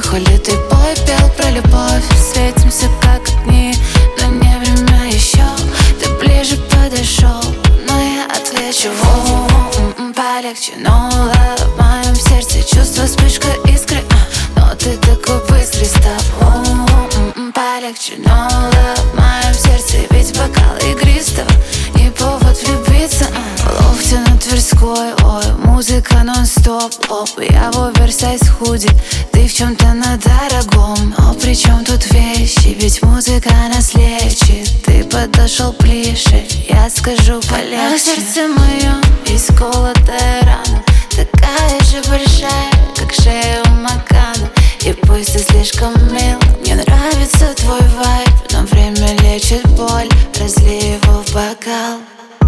Хули ты пой, пел про любовь. Светимся как огни, но не время еще. Ты ближе подошел, но я отвечу: полегче, no love. В моем сердце чувство, вспышка искры, но ты такой быстрый, стоп. Полегче, no love. В моем сердце ведь бокал игристого, не повод влюбиться. В лофте на Тверской, ой, музыка нон-стоп. Я в оверсайз худи, ты в чем-то на дорогом. Но при чем тут вещи, ведь музыка нас лечит. Ты подошел ближе, я скажу полегче. А в сердце моем есть колотая рана, такая же большая, как шея у Макана. И пусть ты слишком мил, мне нравится твой вайб, но время лечит боль, разлей его в бокал.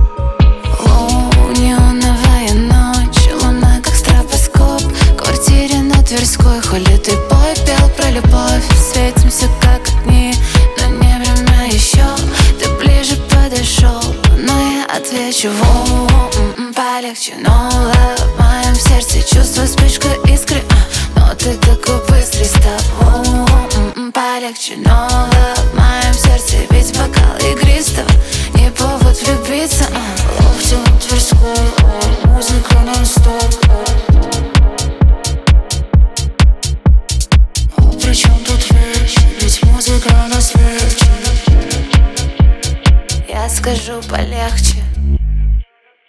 Неоновая ночь, луна как стробоскоп. В квартире на Тверской, хули ты пой, пел про любовь. Светимся как огни, но не время еще. Ты ближе подошел, но я отвечу: полегче, no love. В моем сердце чувство, вспышка